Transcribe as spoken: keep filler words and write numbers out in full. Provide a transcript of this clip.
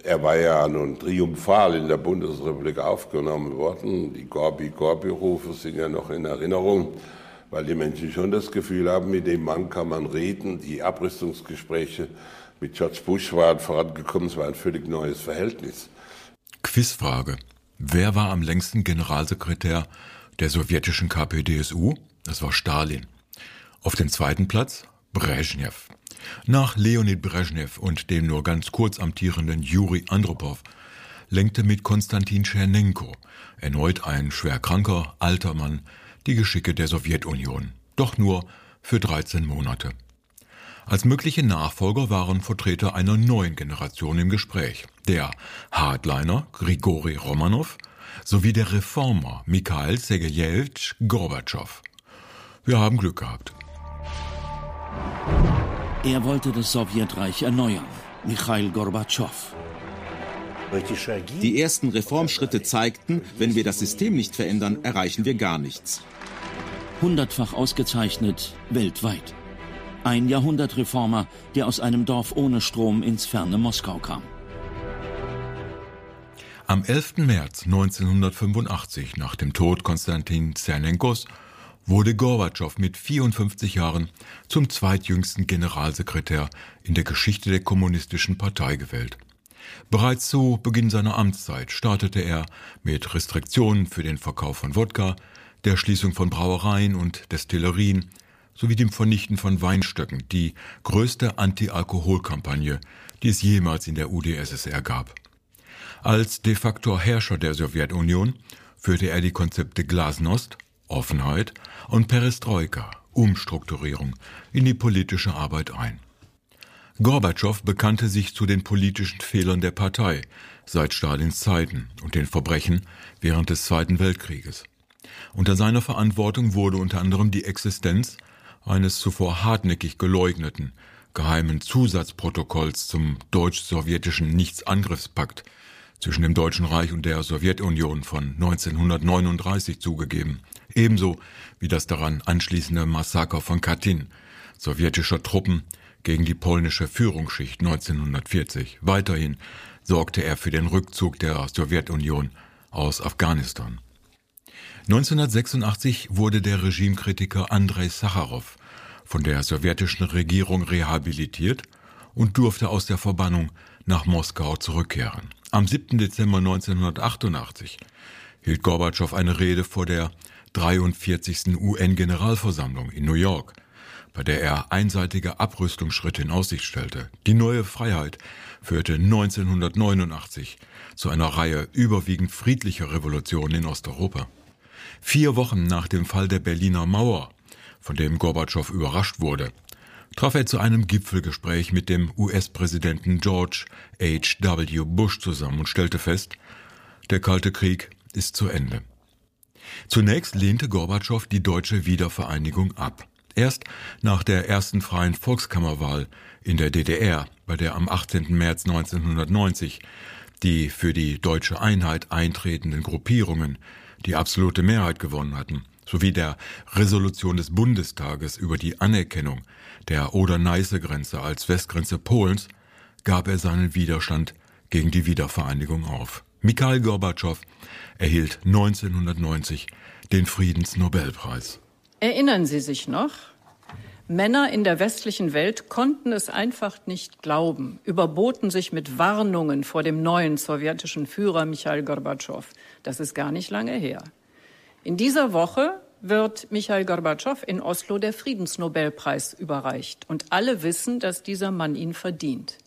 Er war ja nun triumphal in der Bundesrepublik aufgenommen worden. Die Gorbi-Gorbi-Rufe sind ja noch in Erinnerung, weil die Menschen schon das Gefühl haben, mit dem Mann kann man reden. Die Abrüstungsgespräche mit George Bush waren vorangekommen, es war ein völlig neues Verhältnis. Quizfrage. Wer war am längsten Generalsekretär der sowjetischen K P D S U? Das war Stalin. Auf dem zweiten Platz Brezhnev. Nach Leonid Brezhnev und dem nur ganz kurz amtierenden Juri Andropow lenkte mit Konstantin Tschernenko, erneut ein schwer kranker, alter Mann, die Geschicke der Sowjetunion. Doch nur für dreizehn Monate. Als mögliche Nachfolger waren Vertreter einer neuen Generation im Gespräch. Der Hardliner Grigori Romanow sowie der Reformer Michail Sergejewitsch Gorbatschow. Wir haben Glück gehabt. Er wollte das Sowjetreich erneuern, Michail Gorbatschow. Die ersten Reformschritte zeigten, wenn wir das System nicht verändern, erreichen wir gar nichts. Hundertfach ausgezeichnet weltweit. Ein Jahrhundertreformer, der aus einem Dorf ohne Strom ins ferne Moskau kam. Am elften März neunzehnhundertfünfundachtzig, nach dem Tod Konstantin Tschernenкos, wurde Gorbatschow mit vierundfünfzig Jahren zum zweitjüngsten Generalsekretär in der Geschichte der Kommunistischen Partei gewählt. Bereits zu Beginn seiner Amtszeit startete er mit Restriktionen für den Verkauf von Wodka, der Schließung von Brauereien und Destillerien sowie dem Vernichten von Weinstöcken die größte Anti-Alkohol-Kampagne, die es jemals in der U d S S R gab. Als de facto Herrscher der Sowjetunion führte er die Konzepte Glasnost, Offenheit und Perestroika, Umstrukturierung, in die politische Arbeit ein. Gorbatschow bekannte sich zu den politischen Fehlern der Partei seit Stalins Zeiten und den Verbrechen während des Zweiten Weltkrieges. Unter seiner Verantwortung wurde unter anderem die Existenz eines zuvor hartnäckig geleugneten, geheimen Zusatzprotokolls zum deutsch-sowjetischen Nichtangriffspakt zwischen dem Deutschen Reich und der Sowjetunion von neunzehnhundertneununddreißig zugegeben, ebenso wie das daran anschließende Massaker von Katyn, sowjetischer Truppen gegen die polnische Führungsschicht neunzehnhundertvierzig. Weiterhin sorgte er für den Rückzug der Sowjetunion aus Afghanistan. neunzehnhundertsechsundachtzig wurde der Regimekritiker Andrei Sacharow von der sowjetischen Regierung rehabilitiert und durfte aus der Verbannung nach Moskau zurückkehren. Am siebten Dezember neunzehnhundertachtundachtzig hielt Gorbatschow eine Rede vor der dreiundvierzigsten U N-Generalversammlung in New York, bei der er einseitige Abrüstungsschritte in Aussicht stellte. Die neue Freiheit führte neunzehnhundertneunundachtzig zu einer Reihe überwiegend friedlicher Revolutionen in Osteuropa. Vier Wochen nach dem Fall der Berliner Mauer, von dem Gorbatschow überrascht wurde, traf er zu einem Gipfelgespräch mit dem U S-Präsidenten George H W Bush zusammen und stellte fest, der Kalte Krieg ist zu Ende. Zunächst lehnte Gorbatschow die deutsche Wiedervereinigung ab. Erst nach der ersten freien Volkskammerwahl in der D D R, bei der am achtzehnten März neunzehnhundertneunzig die für die deutsche Einheit eintretenden Gruppierungen die absolute Mehrheit gewonnen hatten, sowie der Resolution des Bundestages über die Anerkennung der Oder-Neiße-Grenze als Westgrenze Polens, gab er seinen Widerstand gegen die Wiedervereinigung auf. Michail Gorbatschow erhielt neunzehnhundertneunzig den Friedensnobelpreis. Erinnern Sie sich noch? Männer in der westlichen Welt konnten es einfach nicht glauben, überboten sich mit Warnungen vor dem neuen sowjetischen Führer Michail Gorbatschow. Das ist gar nicht lange her. In dieser Woche wird Michail Gorbatschow in Oslo der Friedensnobelpreis überreicht. Und alle wissen, dass dieser Mann ihn verdient.